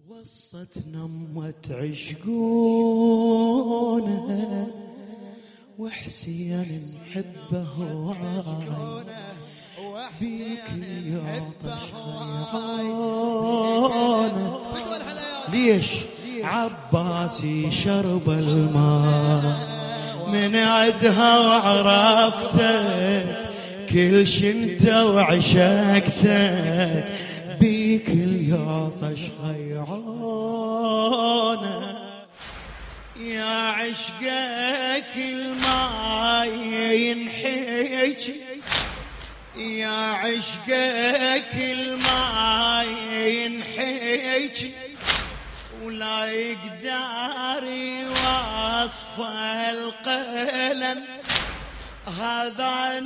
وصتنا امت عشقونه وحسين نحبه بيك يعطش خيعانه. ليش عباسي شرب الماء من عدها وعرفتك كل شنت وعشقتك بيك اليعطش خيعانه. يا عشقك الماء ينحكي يا عشقك الماء ينحكي ولا يقدر يوصف القلم. هذا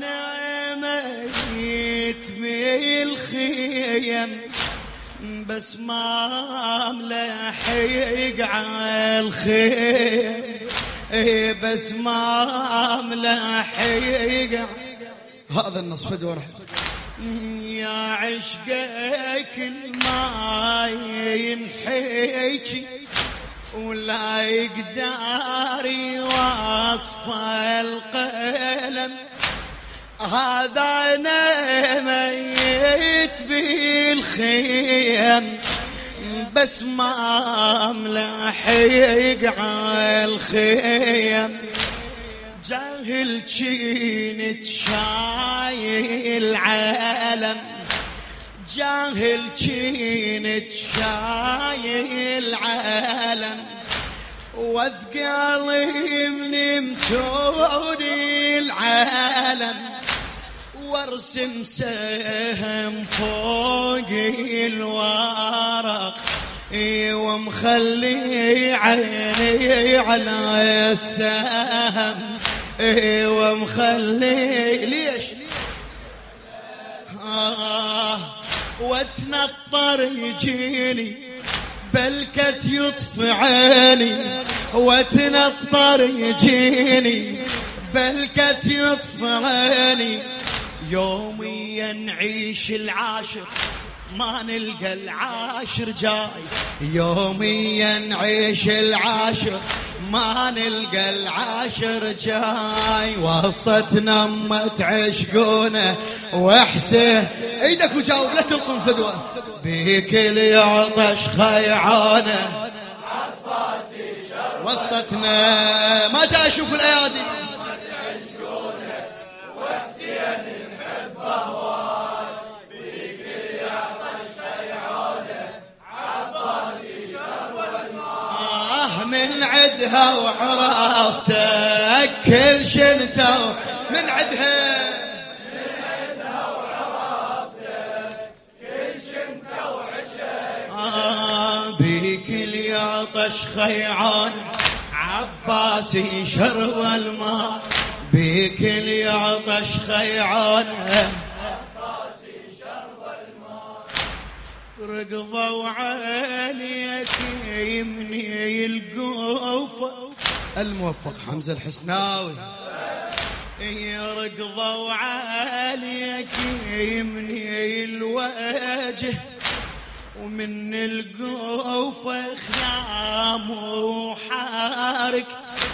نعميت بالخيم بس ما ملحق على الخيم بس ما ملحق. هذا النص فدوى رحمة. يا عشقك الماء ينحكي ولا يقدر يوصف القلم. هذا نميت بالخيم بس ما ملحق على الخيم. جاهل شين تشايل عالم جاهل شين تشايل عالم. واثقالي من متوني العالم وارسم سهم فوق الورق ومخلي عيني على السهم ومخلي. ليش واتنطر يجيني بلكت يطفي عيني واتنطر يجيني بلكت يطفي عيني. يوميا نعيش العاشر ما نلقى العاشر جاي. يوميا نعيش العاشر ما نلقى العاشر جاي. وصتنا امت عشقونه وحسين. ايدك وجاوب لا تلقم فدوى. بيك اللي يعطش خيعانه عباسي شرب. وصتنا ما جاء اشوف الايادي عشقونه وحسين نحبه واي. بيك اللي يعطش خيعانه عباسي شرب الماء. من عدها وعرفتك كل شنته من عدها بيك اللي يعطش خيعان عباسي شرب الماء. بيك اللي يعطش خيعان عباسي شرب الماء. رقضوا عليك يمني القوفة الموفق حمزة الحسناوي. رقضوا عليك يمني الوجه ومن القوفة خام وحارك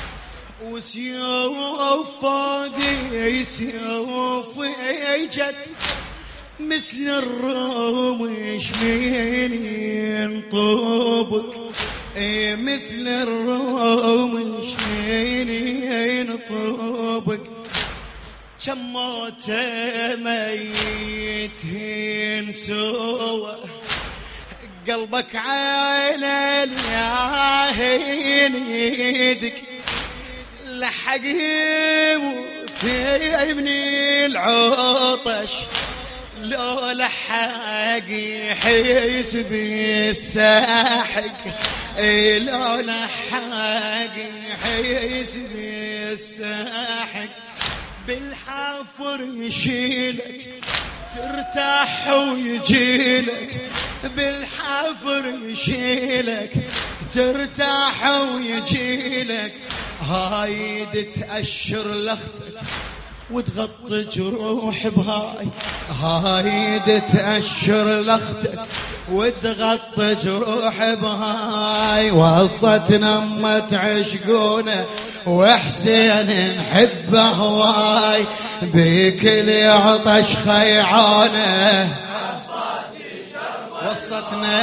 وسيوف فوقي سيوف اجت مثل الرمش من ينطبك مثل الرمش من ينطبك. كم موت ميتين سوا قلبك عينه الياهين يدك لحق يموت يبني العطش لو لحق يحس بالساحق لو لحق يحس بالساحق. بالحفر يشيلك ترتاح ويجيلك بالحفر يشيلك ترتاح ويجيلك. هاي تأشر لختك وتغطي جروح بهاي. هاي تأشر لختك وتغطي جروح بهاي، وصتنا أمة عشقونه وحسين نحبه هواي، بيك اللي عطش خيعانه وصتنا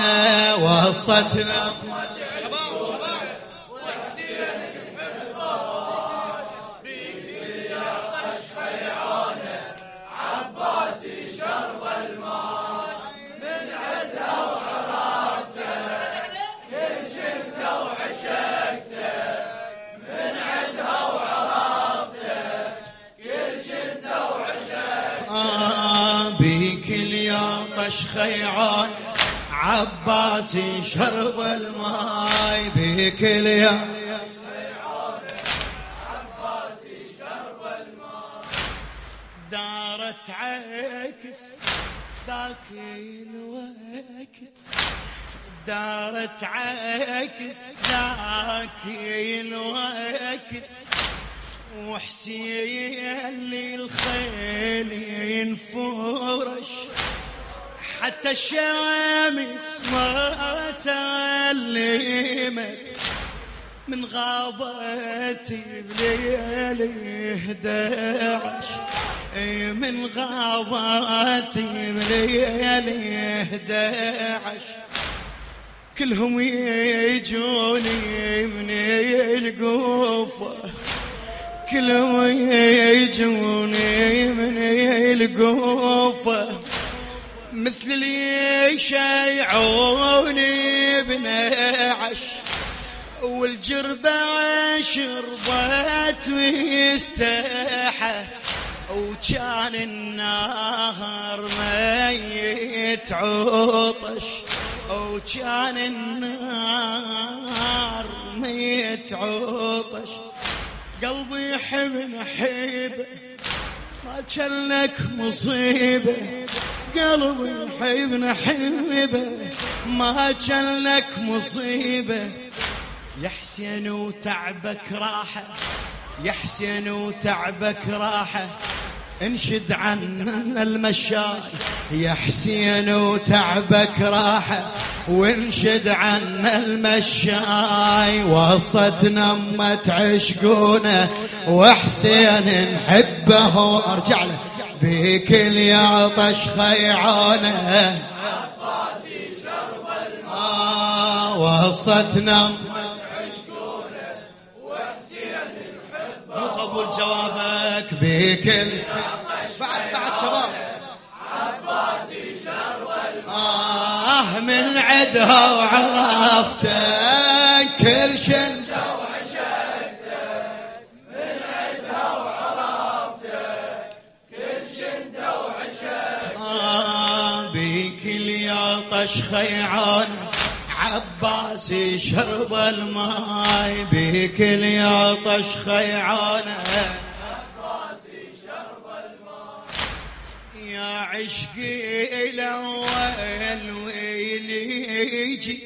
بيك الياطش خيعان عباسي شرب الماي، بيك الياطش خيعان عباسي شرب الماي، دارت عكس ذاك الوقت، دارت عكس ذاك الوقت، وحسين للخيل ينفرش، حتى الشمس ما سلمت من غابتي بليل 11، من غابتي بليل 11، كلهم يجوني من القوفة، كلهم يجوني من القوفة، مثل اللي يشيعوني بنعش، والجربة شربت ويستحى، وكان النهر ميت عطش، وكان النهر ميت عطش، قلبي يحب نحيبه ما جلك مصيبة، قلبي يحب نحيبه ما جلك مصيبة، يا حسين وتعبك راحة، يا حسين وتعبك راحة، انشد عنا المشاي، يا حسين وتعبك راحة، وانشد عنا المشاي، وصتنا أمة عشقونه وحسين نحبه، ارجع له بيك اللي يعطش خيعانه عباسي شرب الماء، وصتنا نحبه قبول جوابك بيك بعد شباب عباسي شرب الماء، من عدها وعرفتك كل شنجة وعشقتك، من عدها وعرفتك كل شنجة وعشقتك، بيك الياطش خيعان عباسي شرب الماي، بيك الياطش خيعان عباسي شرب الماء، يا عشقي الأول ويليجي،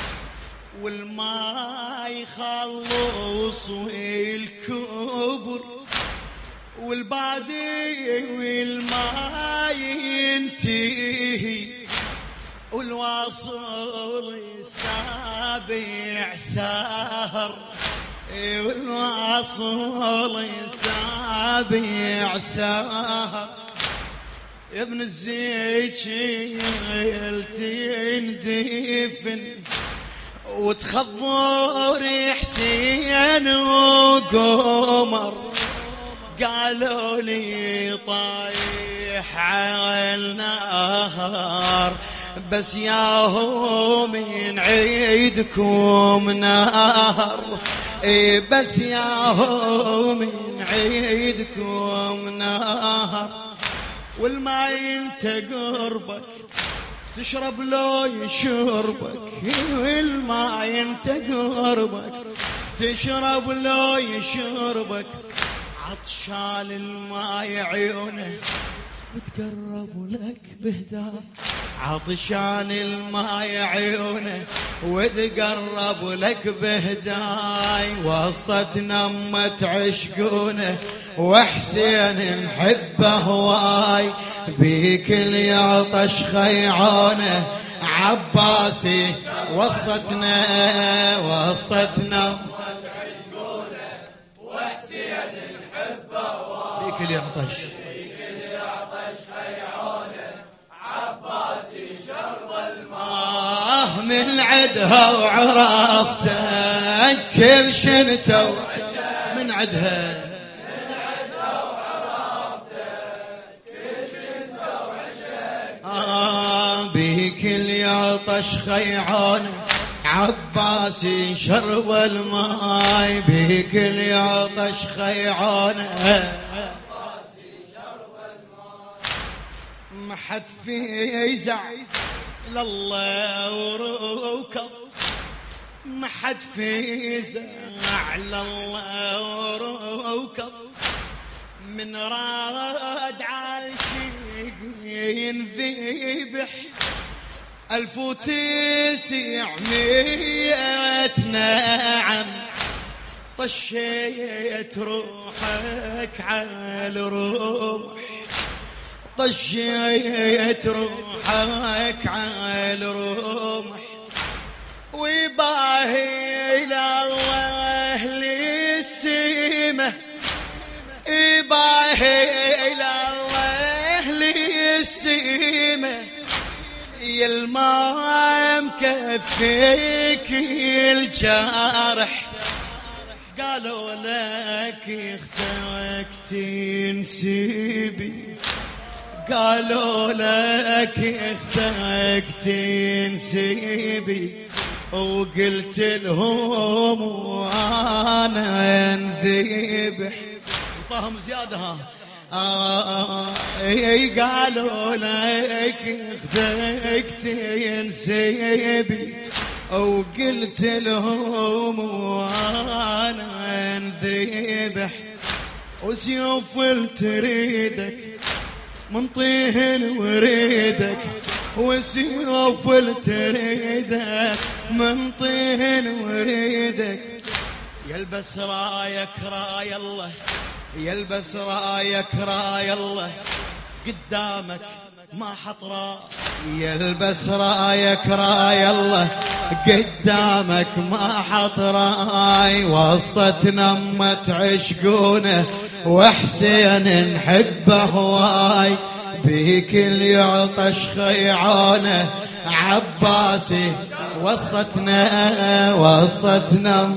والماء يخلص والكبر، والبادي والماء ينتهي، والواصل السابع سهر، والواصل السابع سهر، يا ابن الزيجيل تندفن، وتخضر حسين وقمر، قالوا لي طايح على النهر، بس ياهو من عيدكم نهر، بس ياهو من عيدكم نهر، والماء انت قربك تشرب لو يشربك، والماء انت قربك تشرب لو يشربك، عطشان الماء عيونه وتقرب لك بهداء، عطشان الماء عيونه وتقرب لك بهداي، وصتنا أمة عشقونه وحسين نحبه هواي، بيك اللي يعطش خيعانه عباسي وصتنا وحسين نحبه بيك اللي يعطش خيعونه عباسي شرب الماء من عدها وعرفتك كل شنته من عدها بيك اللي يعطش خيعونه عباسي شرب الماي بيك اللي يعطش خيعونه ما حد فيزع لله وركض ما حد فيزع لله وركض من راد عاشق ينذبح 1900 نعم طشيت روحك على الروح طشيت روحك على الروح وباهي لله للسمه باهي لله للسمه يا الماء مكفيك الجرح قالوا لك اختك تنسبي قالوا لك اختك تنسبي وقلت لهم وانا انذبح طهم زياده ها قالوا لك اختك تنسبي وقلت لهم وانا انذبح وسيوف تريدك من طين وريدك وسيوف تريدك من طين وريدك يلبس رايك راي الله يلبس رايك راي الله قدامك ما حط راي يلبس رايك راي الله قدامك ما حط راي وصتنا أمة عشقونه وحسين نحبه هواي بيك اللي يعطش خيعانه عباسي وصتنا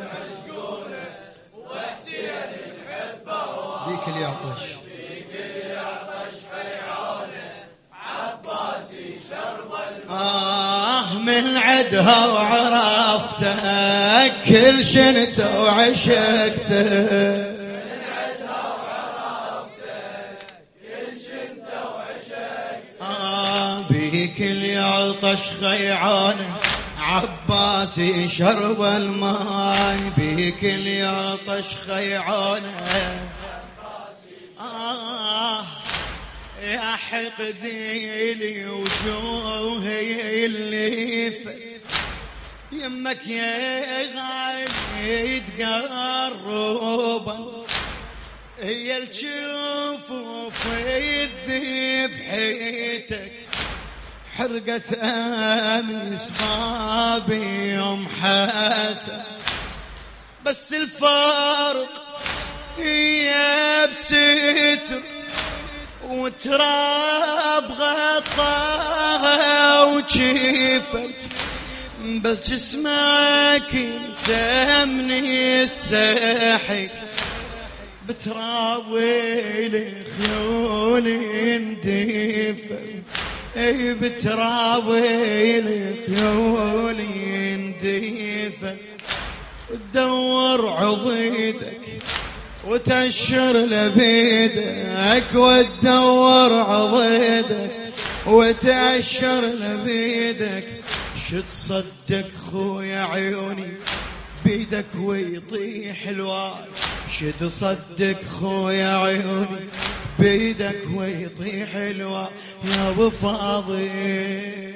بيك اللي يعطش خيعونه عباسي شرب من عدها وعرفتك كل شنته وعشقته بيك اللي يعطش خيعانه عباسي شرب الماي بيك اللي يعطش خيعانه يا حقدي لي وجوهي اللي فت يمك يا غالي تقربا هي الجفوف ذبحتك حرقت امس بابي يوم حسن بس الفارق هي بستر وتراب غطاها وجيفك بس جسمك انت من الساحق بتراوي خيولي نديفك اي بتراوي خيولي نديفك تدور عضيدك وتأشر لبيدك وتدور عضيدك وتأشر لبيدك شو تصدق خويا عيوني بيدك ويطيح الواد شو تصدق خويا عيوني بيدك ويطيح الواد يا ابو فاضل